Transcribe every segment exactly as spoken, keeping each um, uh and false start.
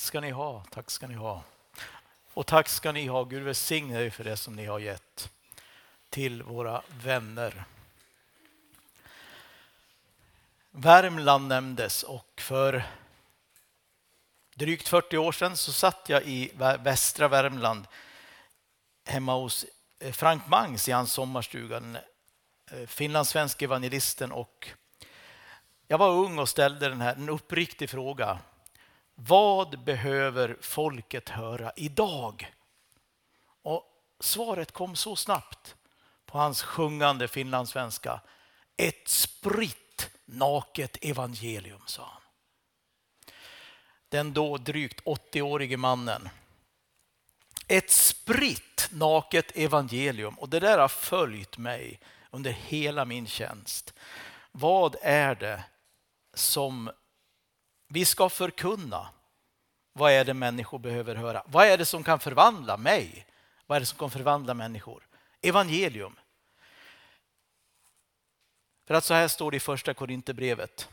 ska ni ha, tack ska ni ha. Och tack ska ni ha, Gud välsigne er för det som ni har gett till våra vänner. Värmland nämndes och för drygt fyrtio år sedan så satt jag i västra Värmland hemma hos Frank Mangs i hans sommarstuga, den finlandssvensk evangelisten, och jag var ung och ställde den här en uppriktig fråga. Vad behöver folket höra idag? Och svaret kom så snabbt på hans sjungande finlandssvenska. Ett spritt naket evangelium, sa han. Den då drygt åttio-årige mannen. Ett spritt naket evangelium. Och det där har följt mig under hela min tjänst. Vad är det som vi ska förkunna? Vad är det människor behöver höra? Vad är det som kan förvandla mig? Vad är det som kan förvandla människor? Evangelium. För att så här står det i första Korinthierbrevet.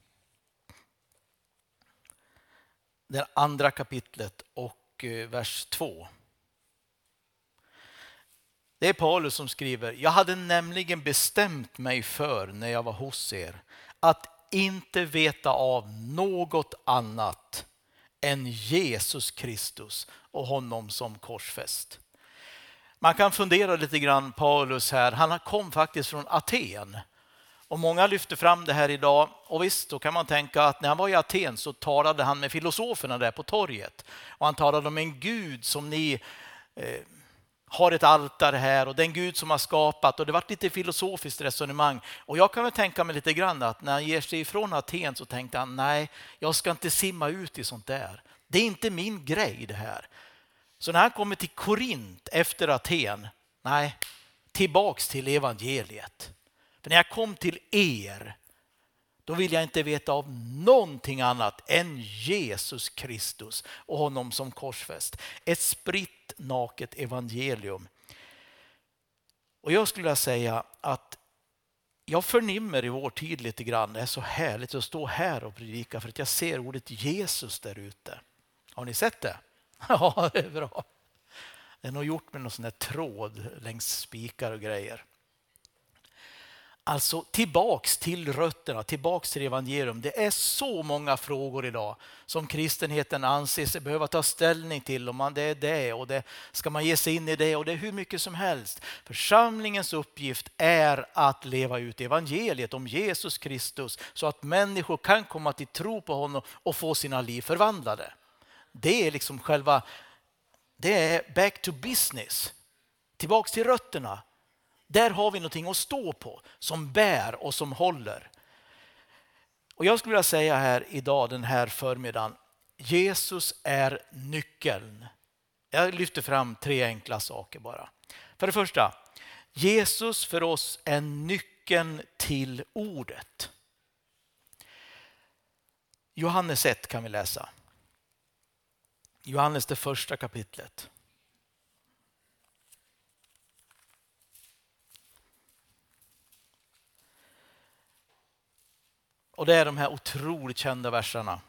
Det andra kapitlet och vers två. Det är Paulus som skriver: jag hade nämligen bestämt mig för när jag var hos er att inte veta av något annat än Jesus Kristus och honom som korsfäst. Man kan fundera lite grann, Paulus här, han kom faktiskt från Aten. Och många lyfter fram det här idag. Och visst, då kan man tänka att när han var i Aten så talade han med filosoferna där på torget. Och han talade om en Gud som ni eh, har ett altare här, och den Gud som har skapat. Och det var lite filosofiskt resonemang. Och jag kan väl tänka mig lite grann att när han ger sig ifrån Aten så tänkte han, nej, jag ska inte simma ut i sånt där. Det är inte min grej det här. Så när han kommer till Korint efter Aten, nej, tillbaks till evangeliet. För när jag kom till er, då vill jag inte veta av någonting annat än Jesus Kristus och honom som korsfäst. Ett spritt naket evangelium. Och jag skulle vilja säga att jag förnimmer i vår tid lite grann. Det är så härligt att stå här och predika för att jag ser ordet Jesus där ute. Har ni sett det? Ja, det är bra. Det är nog gjort med någon sån här tråd längs spikar och grejer. Alltså tillbaks till rötterna, tillbaks till evangelium. Det är så många frågor idag som kristenheten anser sig behöva ta ställning till. Om man det är det och det ska man ge sig in i det och det är hur mycket som helst. Församlingens uppgift är att leva ut evangeliet om Jesus Kristus så att människor kan komma till tro på honom och få sina liv förvandlade. Det är liksom själva, det är back to business. Tillbaks till rötterna. Där har vi någonting att stå på som bär och som håller. Och jag skulle vilja säga här idag, den här förmiddagen, Jesus är nyckeln. Jag lyfter fram tre enkla saker bara. För det första, Jesus för oss är nyckeln till ordet. Johannes ett kan vi läsa. Johannes det första kapitlet. Och det är de här otroligt kända verserna.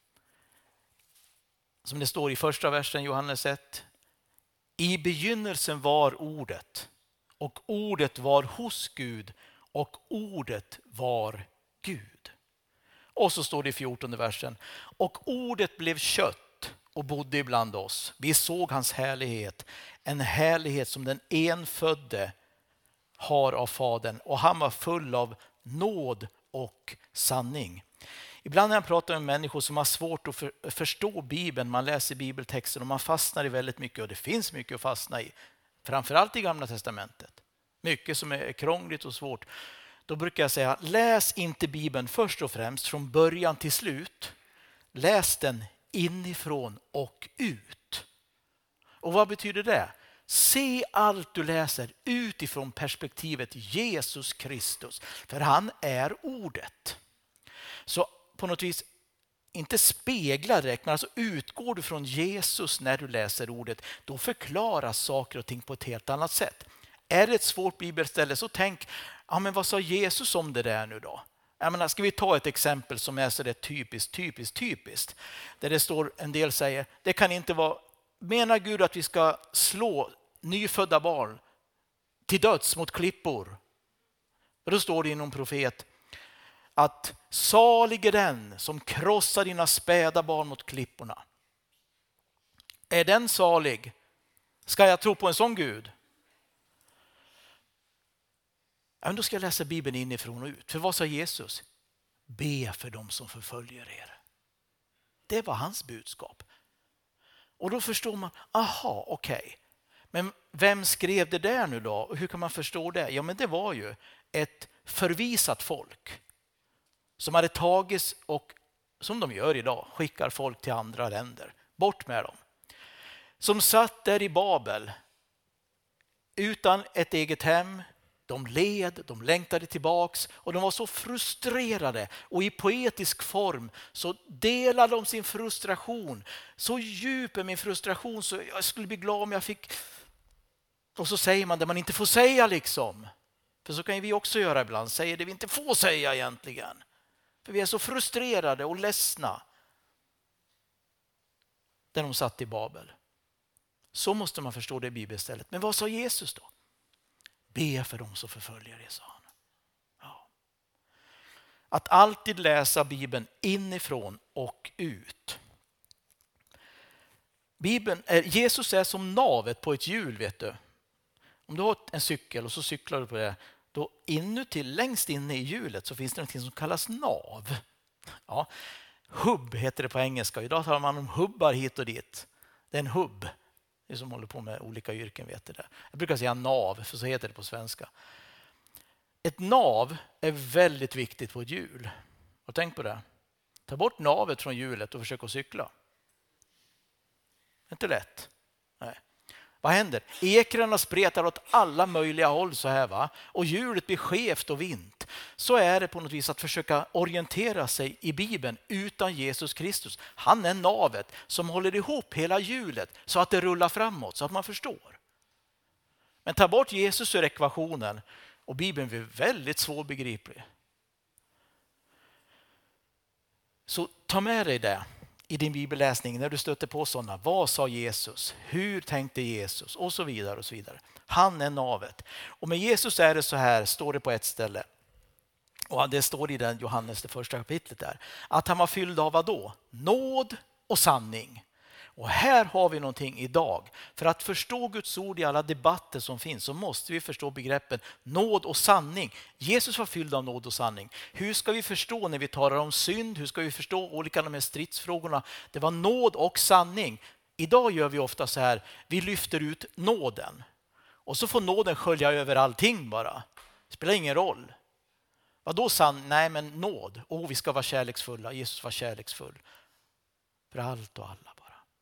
Som det står i första versen Johannes ett. I begynnelsen var ordet, och ordet var hos Gud, och ordet var Gud. Och så står det i fjortonde versen. Och ordet blev kött och bodde ibland oss. Vi såg hans härlighet, en härlighet som den enfödde har av Fadern, och han var full av nåd och sanning. Ibland när jag pratar med människor som har svårt att för, förstå Bibeln, man läser bibeltexten och man fastnar i väldigt mycket, och det finns mycket att fastna i, framförallt i Gamla testamentet. Mycket som är krångligt och svårt. Då brukar jag säga, läs inte Bibeln först och främst från början till slut. Läs den inifrån och ut. Och vad betyder det? Se allt du läser utifrån perspektivet Jesus Kristus. För han är ordet. Så på något vis, inte speglar direkt, men alltså utgår du från Jesus när du läser ordet, då förklaras saker och ting på ett helt annat sätt. Är det ett svårt bibelställe så tänk, ja men vad sa Jesus om det där nu då? Jag menar, ska vi ta ett exempel som är så där typiskt, typiskt, typiskt. Där det står, en del säger, det kan inte vara, menar Gud att vi ska slå nyfödda barn till döds mot klippor? Och då står det inom profet att salig är den som krossar dina späda barn mot klipporna. Är den salig? Ska jag tro på en sån Gud? Ja, men då ska jag läsa Bibeln inifrån och ut. För vad sa Jesus? Be för dem som förföljer er. Det var hans budskap. Och då förstår man, aha, okej. Okay. Men vem skrev det där nu då? Och hur kan man förstå det? Ja, men det var ju ett förvisat folk som hade tagits och, som de gör idag, skickar folk till andra länder. Bort med dem. Som satt där i Babel utan ett eget hem. De led, de längtade tillbaks och de var så frustrerade, och i poetisk form så delade de sin frustration. Så djup är min frustration så jag skulle bli glad om jag fick... Och så säger man det man inte får säga liksom. För så kan vi också göra ibland, säger det vi inte får säga egentligen. För vi är så frustrerade och ledsna. Där de satt i Babel. Så måste man förstå det bibelstället. Men vad sa Jesus då? Be för dem som förföljer er, sa han. Ja. Att alltid läsa Bibeln inifrån och ut. Bibeln är, Jesus är som navet på ett hjul, vet du. Om du har en cykel och så cyklar du på det, då inuti, längst inne i hjulet så finns det något som kallas nav. Ja, hubb heter det på engelska. Idag talar man om hubbar hit och dit. Det är en hubb. Det som håller på med olika yrken vet det. Jag brukar säga nav, för så heter det på svenska. Ett nav är väldigt viktigt på ett hjul. Och tänk på det. Ta bort navet från hjulet och försök att cykla. Inte lätt. Nej. Vad händer? Ekrarna spretar åt alla möjliga håll så här, va? Och hjulet blir skevt och vint. Så är det på något vis att försöka orientera sig i Bibeln utan Jesus Kristus. Han är navet som håller ihop hela hjulet så att det rullar framåt, så att man förstår. Men ta bort Jesus ur ekvationen och Bibeln blir väldigt svårbegriplig. Så ta med dig det i din bibelläsning när du stöter på sådana. Vad sa Jesus? Hur tänkte Jesus? Och så vidare och så vidare. Han är navet. Och med Jesus är det så här, står det på ett ställe. Och det står i den Johannes, det första kapitlet där. Att han var fylld av vad då? Nåd och sanning. Och här har vi någonting idag. För att förstå Guds ord i alla debatter som finns så måste vi förstå begreppen nåd och sanning. Jesus var fylld av nåd och sanning. Hur ska vi förstå när vi talar om synd? Hur ska vi förstå olika de här stridsfrågorna? Det var nåd och sanning. Idag gör vi ofta så här, vi lyfter ut nåden. Och så får nåden skölja över allting bara. Det spelar ingen roll. Vad då sann? Nej, men nåd. Oh, vi ska vara kärleksfulla. Jesus var kärleksfull. För allt och alla.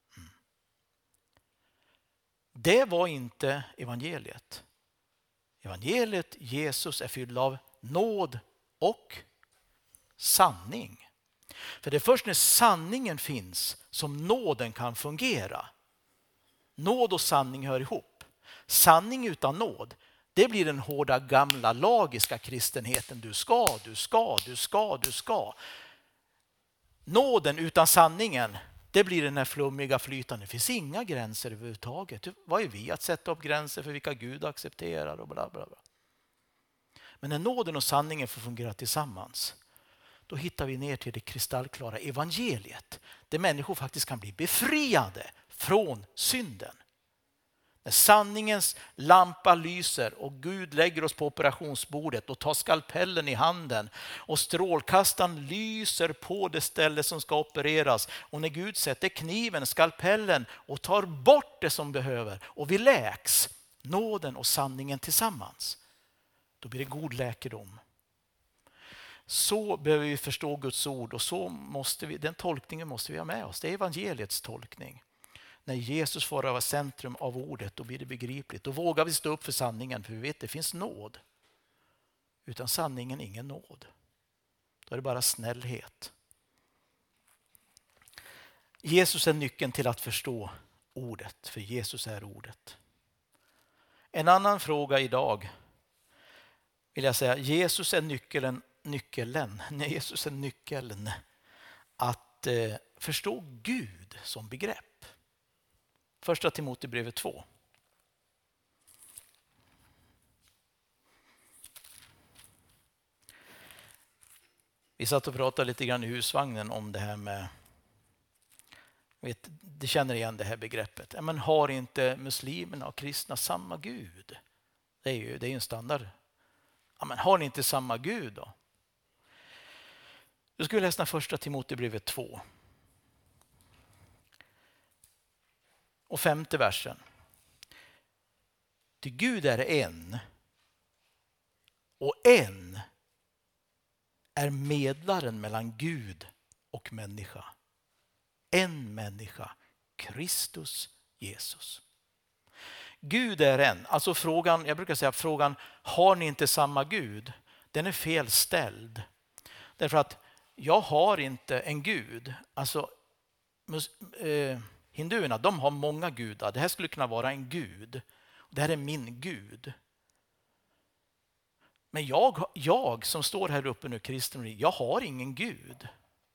Det var inte evangeliet. Evangeliet, Jesus är fylld av nåd och sanning. För det är först när sanningen finns som nåden kan fungera. Nåd och sanning hör ihop. Sanning utan nåd, det blir den hårda gamla lagiska kristenheten. Du ska, du ska, du ska, du ska. Nåden utan sanningen, det blir den här flummiga flytande. Det finns inga gränser överhuvudtaget. Vad är vi att sätta upp gränser för vilka Gud accepterar och bla bla bla. Men när nåden och sanningen får fungera tillsammans, då hittar vi ner till det kristallklara evangeliet. Där människor faktiskt kan bli befriade från synden. När sanningens lampa lyser och Gud lägger oss på operationsbordet och tar skalpellen i handen och strålkastaren lyser på det ställe som ska opereras, och när Gud sätter kniven, skalpellen och tar bort det som behöver och vi läks, nåden och sanningen tillsammans, då blir det god läkedom. Så behöver vi förstå Guds ord, och så måste vi, den tolkningen måste vi ha med oss. Det är evangeliets tolkning. När Jesus får vara centrum av ordet, då blir det begripligt. Då vågar vi stå upp för sanningen, för vi vet att det finns nåd. Utan sanningen ingen nåd. Då är det bara snällhet. Jesus är nyckeln till att förstå ordet, för Jesus är ordet. En annan fråga idag vill jag säga, Jesus är nyckeln nyckeln, Jesus är nyckeln att eh, förstå Gud som begrepp. Första Timoteusbrevet två. Vi satt och pratade lite grann i husvagnen om det här med, vet, det känner igen det här begreppet. Men har inte muslimerna och kristna samma Gud? Det är ju det är en standard. Ja, men har ni inte samma Gud då? Då ska vi läsa första Timoteusbrevet två. Och femte versen. Ty Gud är en. Och en är medlaren mellan Gud och människa. En människa, Kristus Jesus. Gud är en. Alltså frågan, jag brukar säga frågan, har ni inte samma Gud? Den är fel ställd. Därför att jag har inte en Gud. Alltså eh, hinduerna, de har många gudar. Det här skulle kunna vara en Gud. Det här är min Gud. Men jag, jag som står här uppe nu, kristen, jag har ingen Gud.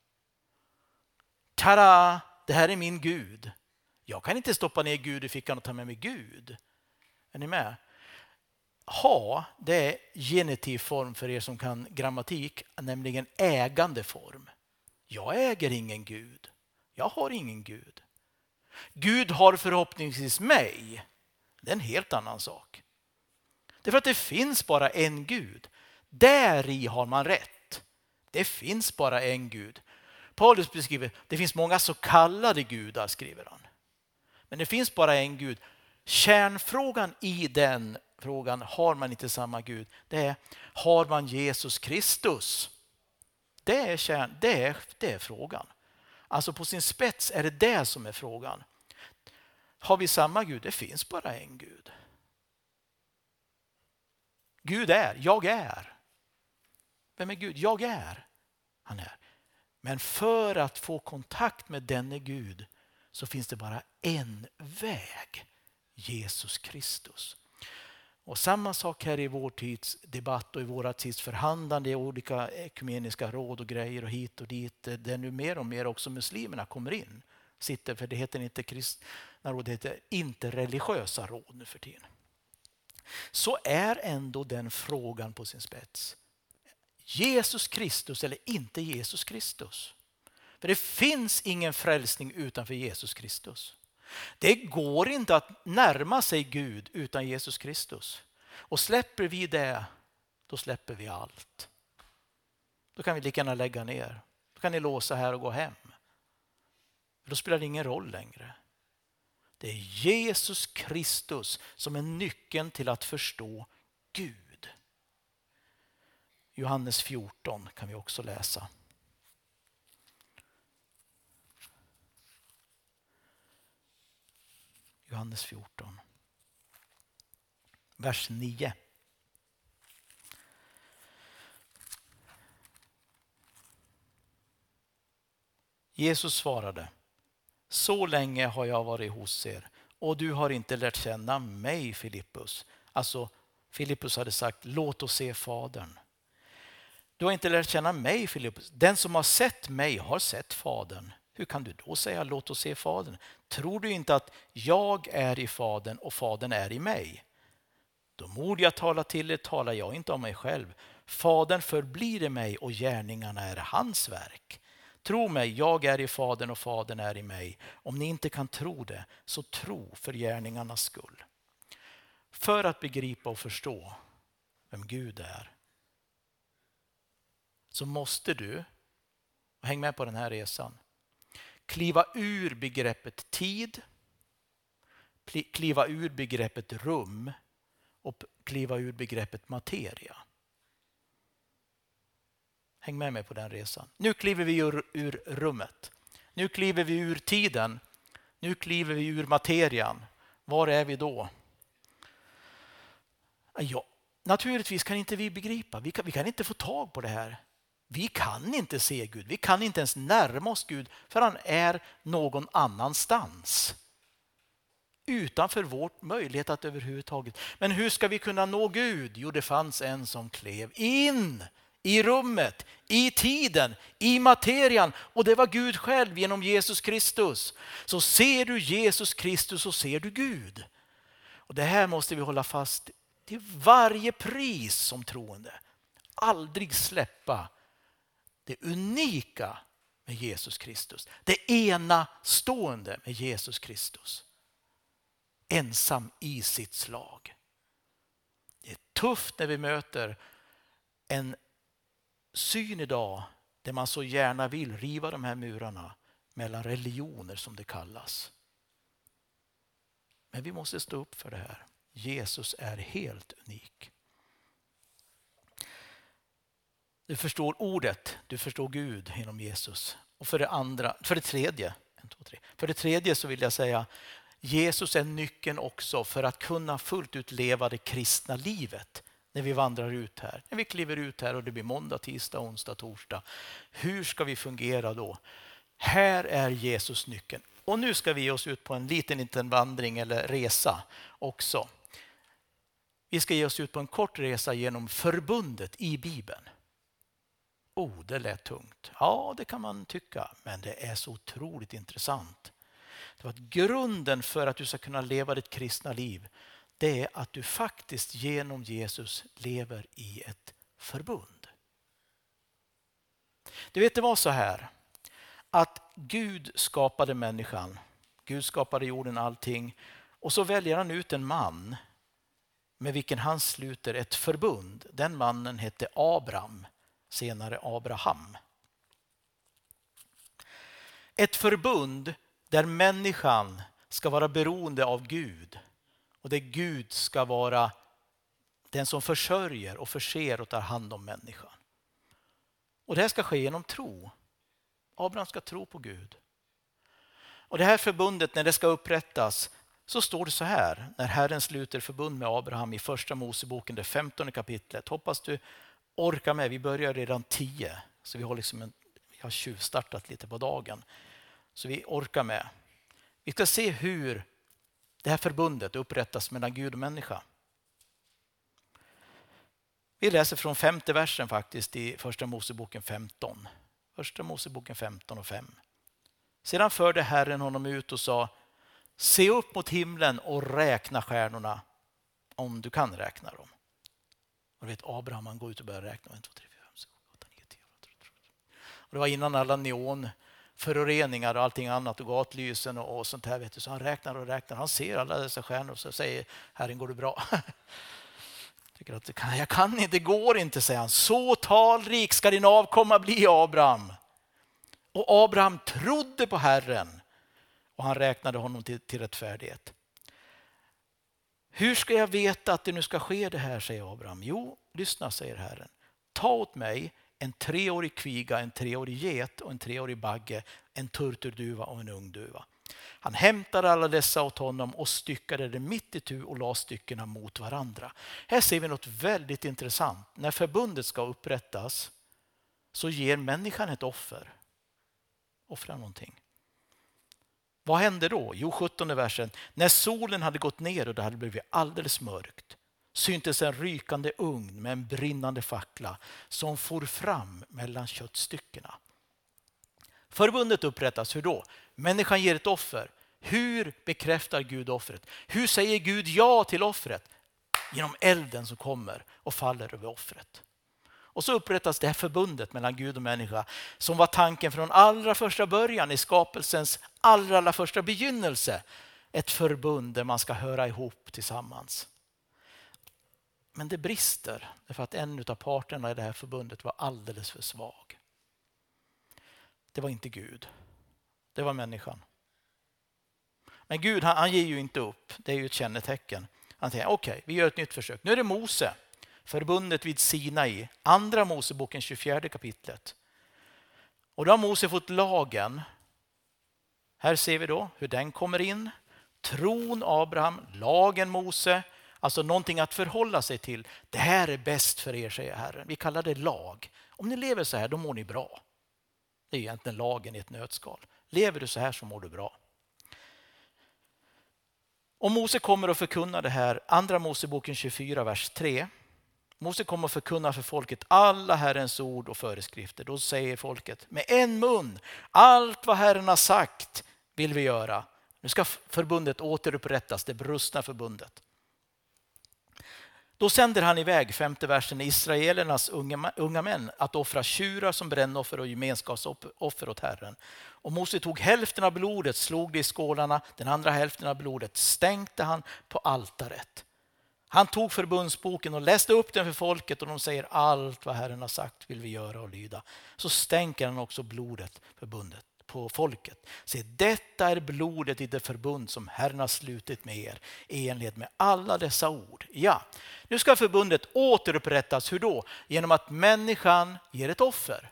Tada! Det här är min Gud. Jag kan inte stoppa ner Gud i fickan och ta med mig Gud. Är ni med? Ha, det är genitiv form för er som kan grammatik, nämligen ägande form. Jag äger ingen Gud. Jag har ingen Gud. Gud har förhoppningsvis mig. Det är en helt annan sak. Det är för att det finns bara en Gud. Där i har man rätt. Det finns bara en Gud. Paulus beskriver, det finns många så kallade gudar, skriver han. Men det finns bara en Gud. Kärnfrågan i den frågan, har man inte samma Gud? Det är, har man Jesus Kristus? Det är, kärn, det är, det är frågan. Alltså på sin spets är det det som är frågan. Har vi samma Gud? Det finns bara en Gud. Gud är, jag är. Vem är Gud? Jag är. Han är. Men för att få kontakt med denne Gud så finns det bara en väg. Jesus Kristus. Och samma sak här i vår tids debatt och i våra tids förhandlande i olika ekumeniska råd och grejer och hit och dit. Där nu mer och mer också muslimerna kommer in. Sitter, för det heter inte kristna råd, det heter inte religiösa råd nu för tiden. Så är ändå den frågan på sin spets. Jesus Kristus eller inte Jesus Kristus? För det finns ingen frälsning utanför Jesus Kristus. Det går inte att närma sig Gud utan Jesus Kristus. Och släpper vi det, då släpper vi allt. Då kan vi lika gärna lägga ner. Då kan ni låsa här och gå hem. För då spelar det ingen roll längre. Det är Jesus Kristus som är nyckeln till att förstå Gud. Johannes fjorton kan vi också läsa. Johannes fjorton. Vers nio. Jesus svarade: så länge har jag varit hos er och du har inte lärt känna mig, Filippus. Alltså Filippus hade sagt: låt oss se Fadern. Du har inte lärt känna mig, Filippus. Den som har sett mig har sett Fadern. Hur kan du då säga låt oss se Fadern? Tror du inte att jag är i Fadern och Fadern är i mig? De ord jag talar till er talar jag inte om mig själv. Fadern förblir i mig och gärningarna är hans verk. Tro mig, jag är i Fadern och Fadern är i mig. Om ni inte kan tro det, så tro för gärningarnas skull. För att begripa och förstå vem Gud är, så måste du, och häng med på den här resan, kliva ur begreppet tid, kliva ur begreppet rum och kliva ur begreppet materia. Häng med mig på den resan. Nu kliver vi ur, ur rummet. Nu kliver vi ur tiden. Nu kliver vi ur materian. Var är vi då? Ja, naturligtvis kan inte vi begripa. Vi kan, vi kan inte få tag på det här. Vi kan inte se Gud. Vi kan inte ens närma oss Gud, för han är någon annanstans. Utanför vår möjlighet att överhuvudtaget. Men hur ska vi kunna nå Gud? Jo, det fanns en som klev in i rummet, i tiden, i materian. Och det var Gud själv genom Jesus Kristus. Så ser du Jesus Kristus så ser du Gud. Och det här måste vi hålla fast till varje pris som troende. Aldrig släppa det unika med Jesus Kristus. Det ena stående med Jesus Kristus. Ensam i sitt slag. Det är tufft när vi möter en syn idag där man så gärna vill riva de här murarna mellan religioner som det kallas. Men vi måste stå upp för det här. Jesus är helt unik. Du förstår ordet, du förstår Gud genom Jesus. Och för det andra, för det tredje, en, två, tre. För det tredje så vill jag säga, Jesus är nyckeln också för att kunna fullt ut leva det kristna livet. När vi vandrar ut här, när vi kliver ut här och det blir måndag, tisdag, onsdag, torsdag. Hur ska vi fungera då? Här är Jesus nyckeln. Och nu ska vi ge oss ut på en liten, liten vandring eller resa också. Vi ska ge oss ut på en kort resa genom förbundet i Bibeln. Oh, det lät tungt. Ja, det kan man tycka, men det är så otroligt intressant. Det var att grunden för att du ska kunna leva ditt kristna liv, det är att du faktiskt genom Jesus lever i ett förbund. Du vet, det var så här att Gud skapade människan. Gud skapade jorden, allting. Och så väljer han ut en man med vilken han sluter ett förbund. Den mannen hette Abraham, senare Abraham. Ett förbund där människan ska vara beroende av Gud. Och där Gud ska vara den som försörjer och förser och tar hand om människan. Och det här ska ske genom tro. Abraham ska tro på Gud. Och det här förbundet, när det ska upprättas, så står det så här. När Herren sluter förbund med Abraham i första Moseboken, det femtonde kapitlet. Hoppas du orkar med. Vi börjar redan tio. Så vi har liksom en, vi har tjuvstartat lite på dagen. Så vi orkar med. Vi ska se hur det här förbundet upprättas mellan Gud och människa. Vi läser från femte versen faktiskt i första Moseboken femton. Första Moseboken femton och fem. Sedan förde Herren honom ut och sa: se upp mot himlen och räkna stjärnorna, om du kan räkna dem. Och du vet, Abraham, han går ut och börjar räkna. ett, två, tre, fyra, fem, sex, sju, åtta, nio, tio. Och det var innan alla neonföroreningar och allting annat och gatlysen och, och sånt här. Vet du. Så han räknar och räknar. Han ser alla dessa stjärnor och så säger: Herren, går det bra? Tycker att det kan, jag kan inte, det går inte, säger han. Så talrik ska din avkomma bli, Abraham. Och Abraham trodde på Herren och han räknade honom till, till rättfärdighet. Hur ska jag veta att det nu ska ske det här, säger Abraham. Jo, lyssna, säger Herren. Ta åt mig en treårig kviga, en treårig get och en treårig bagge, en turturduva och en ungduva. Han hämtade alla dessa åt honom och styckade det mitt i tu och la styckena mot varandra. Här ser vi något väldigt intressant. När förbundet ska upprättas så ger människan ett offer. Offrar någonting. Vad hände då? Jo, sjuttonde versen. När solen hade gått ner och det hade blivit alldeles mörkt syntes en rykande ugn med en brinnande fackla som for fram mellan köttstyckena. Förbundet upprättas hur då? Människan ger ett offer. Hur bekräftar Gud offret? Hur säger Gud ja till offret? Genom elden som kommer och faller över offret. Och så upprättas det här förbundet mellan Gud och människa som var tanken från allra första början i skapelsens allra, allra första begynnelse. Ett förbund där man ska höra ihop tillsammans. Men det brister därför att en av parterna i det här förbundet var alldeles för svag. Det var inte Gud. Det var människan. Men Gud, han, han ger ju inte upp. Det är ju ett kännetecken. Han säger, okej, okay, vi gör ett nytt försök. Nu är det Mose. Förbundet vid Sinai. Andra Moseboken tjugofjärde kapitlet. Och då har Mose fått lagen. Här ser vi då hur den kommer in. Tron Abraham, lagen Mose. Alltså någonting att förhålla sig till. Det här är bäst för er, säger Herren. Vi kallar det lag. Om ni lever så här, då mår ni bra. Det är egentligen lagen i ett nötskal. Lever du så här så mår du bra. Och Mose kommer att förkunna det här. Andra Moseboken tjugofyra, vers tre. Mose kommer att förkunna för folket alla Herrens ord och föreskrifter. Då säger folket med en mun, allt vad Herren har sagt vill vi göra. Nu ska förbundet återupprättas, det brustna förbundet. Då sänder han iväg, femte versen, Israelernas unga, unga män att offra tjurar som brännoffer och gemenskapsoffer åt Herren. Och Mose tog hälften av blodet, slog det i skålarna, den andra hälften av blodet stänkte han på altaret. Han tog förbundsboken och läste upp den för folket och de säger allt vad Herren har sagt vill vi göra och lyda. Så stänker han också blodet förbundet på folket. Se, detta är blodet i det förbund som Herren har slutit med er i enlighet med alla dessa ord. Ja, nu ska förbundet återupprättas. Hur då? Genom att människan ger ett offer.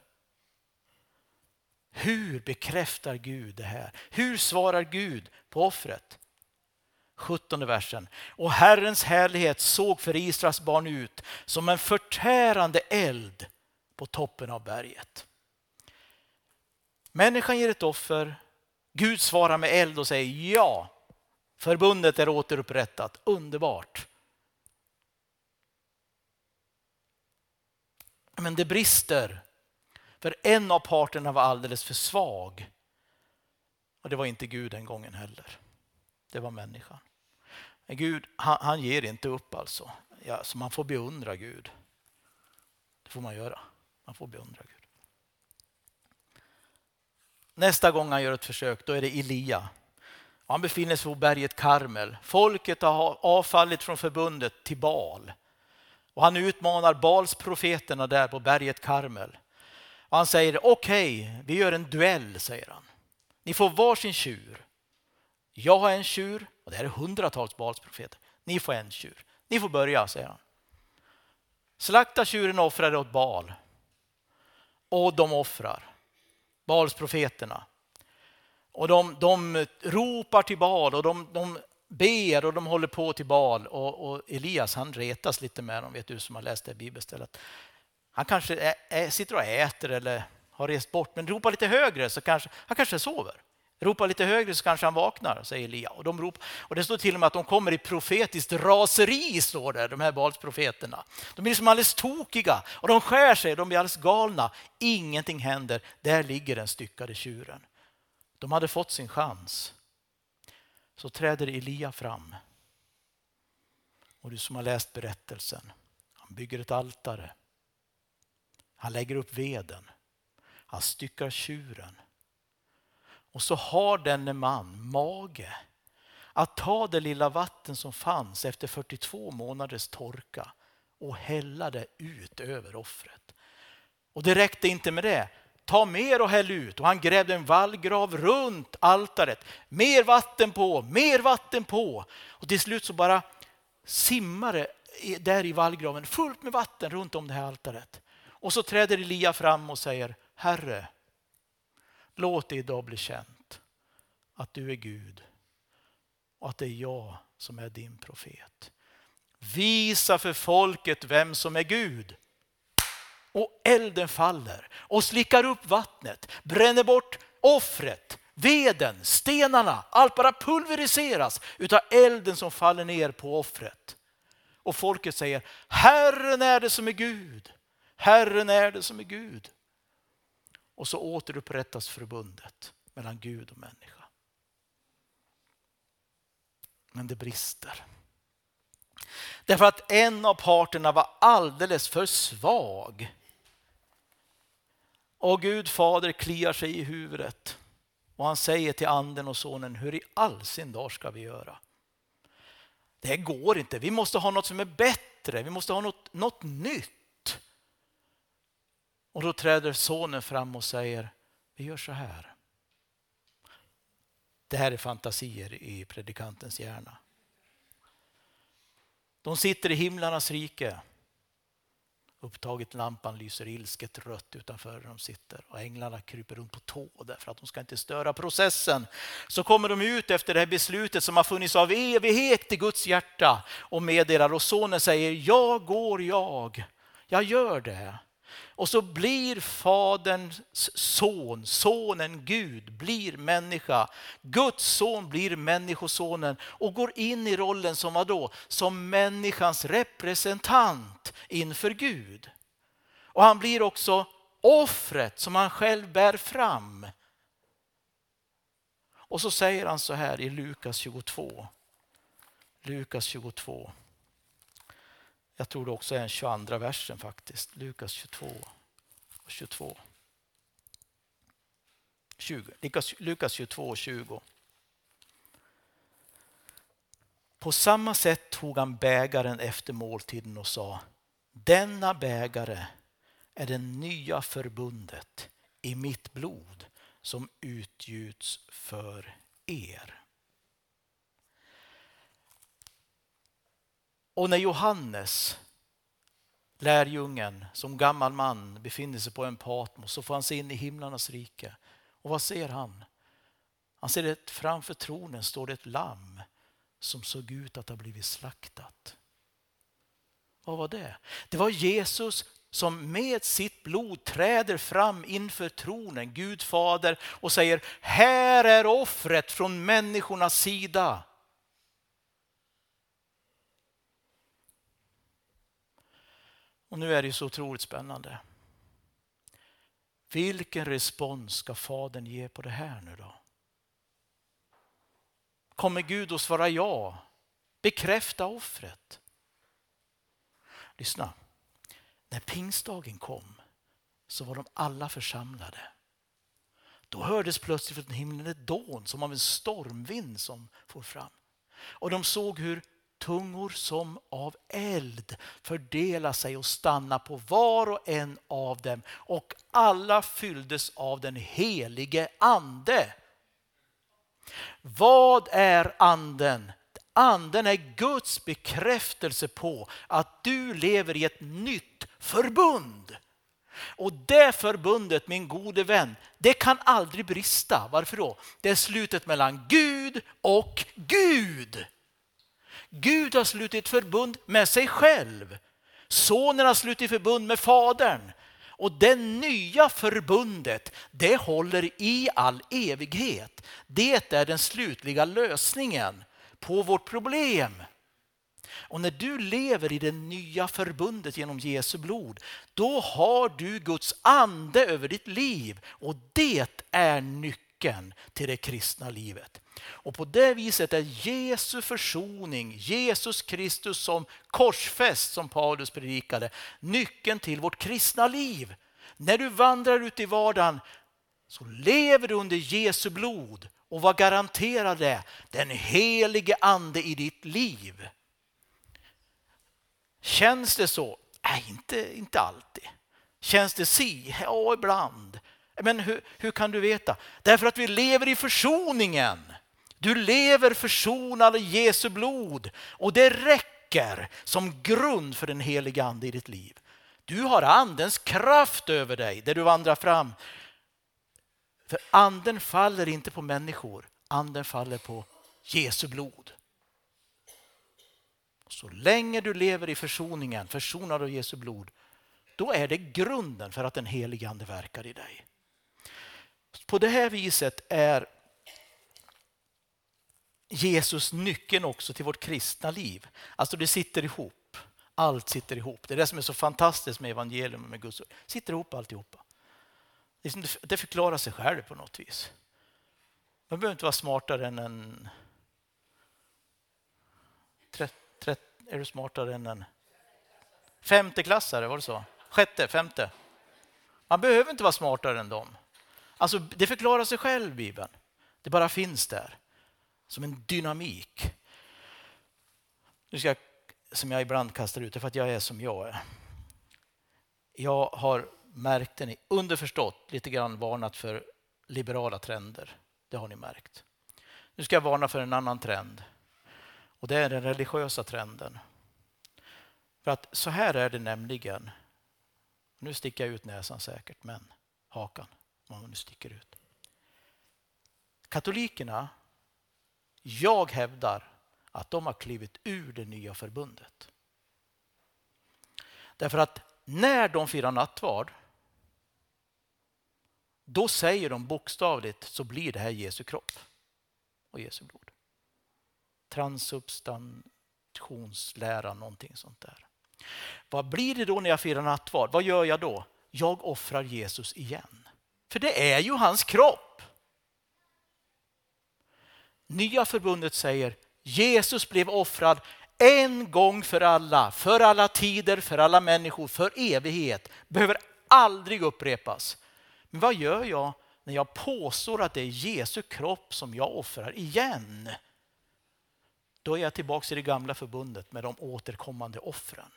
Hur bekräftar Gud det här? Hur svarar Gud på offret? sjuttonde versen. Och Herrens härlighet såg för Israels barn ut som en förtärande eld på toppen av berget. Människan ger ett offer. Gud svarar med eld och säger ja, förbundet är återupprättat. Underbart. Men det brister. För en av parterna var alldeles för svag. Och det var inte Gud den gången heller. Det var människan. Men Gud, han, han ger inte upp alltså. Ja, så man får beundra Gud. Det får man göra. Man får beundra Gud. Nästa gång han gör ett försök, då är det Elia. Han befinner sig på berget Karmel. Folket har avfallit från förbundet till Baal. Och han utmanar Baals profeterna där på berget Karmel. Och han säger, okej, okay, vi gör en duell, säger han. Ni får varsin tjur. Jag har en tjur, och det här är hundratals Baals profeter. Ni får en tjur. Ni får börja, säger han. Slakta tjuren och offra det åt Baal. Och de offrar. Baals profeterna. Och de, de ropar till Baal och de, de ber och de håller på till Baal. Och, och Elias, han retas lite med dem, vet du som har läst det i bibelstället. Han kanske är, är, sitter och äter eller har rest bort, men ropar lite högre så kanske han kanske sover. Ropar lite högre så kanske han vaknar, säger Elia. Och, de ropar, och det står till och med att de kommer i profetiskt raseri, står det, de här Baals profeterna. De blir som alldeles tokiga och de skär sig, de blir alldeles galna. Ingenting händer, där ligger den styckade tjuren. De hade fått sin chans. Så träder Elia fram. Och du som har läst berättelsen, han bygger ett altare. Han lägger upp veden. Han styckar tjuren. Och så har denne man mage att ta det lilla vatten som fanns efter fyrtiotvå månaders torka och hälla det ut över offret. Och det räckte inte med det. Ta mer och häll ut. Och han grävde en vallgrav runt altaret. Mer vatten på, mer vatten på. Och till slut så bara simmade där i vallgraven fullt med vatten runt om det här altaret. Och så träder Elia fram och säger, Herre, låt det idag bli känt att du är Gud och att det är jag som är din profet. Visa för folket vem som är Gud. Och elden faller och slickar upp vattnet, bränner bort offret, veden, stenarna, allt bara pulveriseras utav elden som faller ner på offret. Och folket säger, Herren är det som är Gud. Herren är det som är Gud. Och så återupprättas förbundet mellan Gud och människa. Men det brister. Därför att en av parterna var alldeles för svag. Och Gud fader kliar sig i huvudet. Och han säger till anden och sonen, hur i all sin dag ska vi göra? Det går inte. Vi måste ha något som är bättre. Vi måste ha något, något nytt. Och då träder sonen fram och säger, vi gör så här. Det här är fantasier i predikantens hjärna. De sitter i himlarnas rike. Upptaget lampan lyser ilsket rött utanför där de sitter. Och änglarna kryper runt på tå därför att de ska inte störa processen. Så kommer de ut efter det här beslutet som har funnits av evighet i Guds hjärta. Och meddelar, och sonen säger, jag går jag. Jag gör det. Och så blir faderns son, sonen Gud, blir människa. Guds son blir människosonen och går in i rollen som vad då? Som människans representant. inför Gud. Och han blir också offret som han själv bär fram. Och så säger han så här i Lukas tjugotvå. Lukas tjugotvå. Jag tror det också är en tjugoandra versen faktiskt. Lukas tjugotvå och tjugotvå. tjugo. Lukas tjugotvå och tjugo. På samma sätt tog han bägaren efter måltiden och sa: denna bägare är det nya förbundet i mitt blod som utgjuts för er. Och när Johannes, lärjungen, som gammal man befinner sig på en Patmos, så får han se in i himlarnas rike. Och vad ser han? Han ser att framför tronen står det ett lamm som såg ut att ha blivit slaktat. Vad var det? Det var Jesus som med sitt blod träder fram inför tronen, Gud fader, och säger: här är offret från människornas sida. Och nu är det så otroligt spännande. Vilken respons ska fadern ge på det här nu då? Kommer Gud att svara ja? Bekräfta offret? Lyssna. När pingstdagen kom så var de alla församlade. Då hördes plötsligt från himlen ett dån som av en stormvind som for fram. Och de såg hur tungor som av eld fördela sig och stanna på var och en av dem. Och alla fylldes av den helige ande. Vad är anden? Anden är Guds bekräftelse på att du lever i ett nytt förbund. Och det förbundet, min gode vän, det kan aldrig brista. Varför då? Det är slutet mellan Gud och Gud. Gud har slutit förbund med sig själv. Sonen har slutit förbund med fadern. Och det nya förbundet, det håller i all evighet. Det är den slutliga lösningen på vårt problem. Och när du lever i det nya förbundet genom Jesu blod, då har du Guds ande över ditt liv. Och det är nyckeln till det kristna livet. Och på det viset är Jesu försoning, Jesus Kristus som korsfäst, som Paulus predikade, nyckeln till vårt kristna liv. När du vandrar ut i vardagen så lever du under Jesu blod. Och vad garanterar det? Den helige ande i ditt liv. Känns det så? Nej, inte, inte alltid. Känns det si? Ja, ibland. Men hur, hur kan du veta? Därför att vi lever i försoningen. Du lever försonad i Jesu blod. Och det räcker som grund för den helige ande i ditt liv. Du har andens kraft över dig där du vandrar fram. För anden faller inte på människor. Anden faller på Jesu blod. Så länge du lever i försoningen, försonad av Jesu blod, då är det grunden för att den helige ande verkar i dig. På det här viset är Jesus nyckeln också till vårt kristna liv. Alltså det sitter ihop. Allt sitter ihop. Det är det som är så fantastiskt med evangelium och med Guds ord. Sitter ihop alltihopa. Det förklarar sig själv på något vis. Man behöver inte vara smartare än en... Trett, trett, är du smartare än en... Femteklassare, var det så? Sjätte, femte. Man behöver inte vara smartare än dem. Alltså det förklarar sig själv, Bibeln. Det bara finns där. Som en dynamik. Nu ska jag, som jag ibland kastar ut, för att jag är som jag är. Jag har märkt det, underförstått, lite grann varnat för liberala trender. Det har ni märkt. Nu ska jag varna för en annan trend. Och det är den religiösa trenden. För att så här är det nämligen. Nu sticker jag ut näsan säkert, men hakan. Om man nu sticker ut. Katolikerna, jag hävdar att de har klivit ur det nya förbundet. Därför att när de firar nattvard, då säger de bokstavligt så blir det här Jesu kropp och Jesu blod. Transubstantionslära, någonting sånt där. Vad blir det då när jag firar nattvard? Vad gör jag då? Jag offrar Jesus igen. För det är ju hans kropp. Nya förbundet säger Jesus blev offrad en gång för alla, för alla tider, för alla människor, för evighet. Behöver aldrig upprepas. Men vad gör jag när jag påstår att det är Jesu kropp som jag offrar igen? Då är jag tillbaka i det gamla förbundet med de återkommande offren.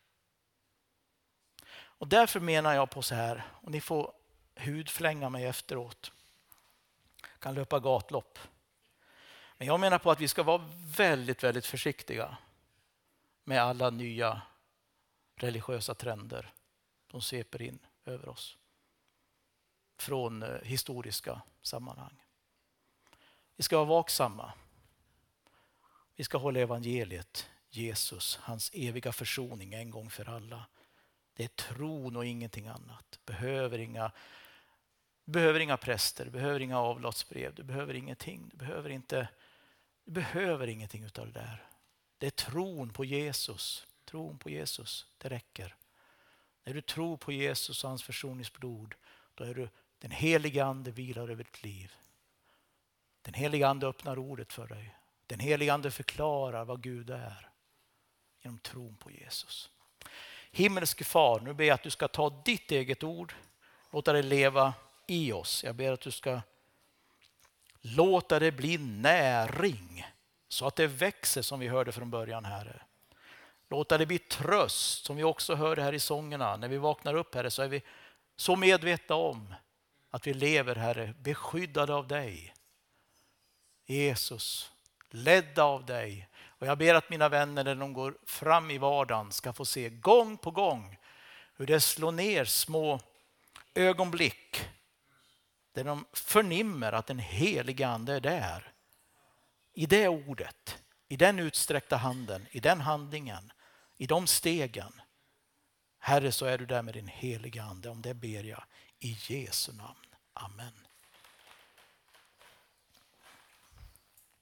Och därför menar jag på så här, och ni får hudflänga mig efteråt. Jag kan löpa gatlopp. Men jag menar på att vi ska vara väldigt, väldigt försiktiga med alla nya religiösa trender. De sveper in över oss från historiska sammanhang. Vi ska vara vaksamma. Vi ska hålla evangeliet, Jesus, hans eviga försoning en gång för alla. Det är tron och ingenting annat. Behöver inga, behöver inga präster, behöver inga avlatsbrev, du behöver ingenting. Du behöver inte, du behöver ingenting utav det där. Det är tron på Jesus. Tron på Jesus, det räcker. När du tror på Jesus och hans försoningsblod, då är du, den heliga ande vilar över ditt liv. Den heliga ande öppnar ordet för dig. Den heliga ande förklarar vad Gud är genom tron på Jesus. Himmelske far, nu ber jag att du ska ta ditt eget ord, låta det leva i oss. Jag ber att du ska låta det bli näring så att det växer som vi hörde från början, Herre. Låta det bli tröst som vi också hörde här i sångerna. När vi vaknar upp, Herre, så är vi så medvetna om att vi lever, Herre, beskyddade av dig. Jesus, ledda av dig. Och jag ber att mina vänner när de går fram i vardagen ska få se gång på gång hur det slår ner små ögonblick där de förnimmer att den heliga ande är där. I det ordet, i den utsträckta handen, i den handlingen, i de stegen. Herre, så är du där med din heliga ande. Om det ber jag i Jesu namn. Amen.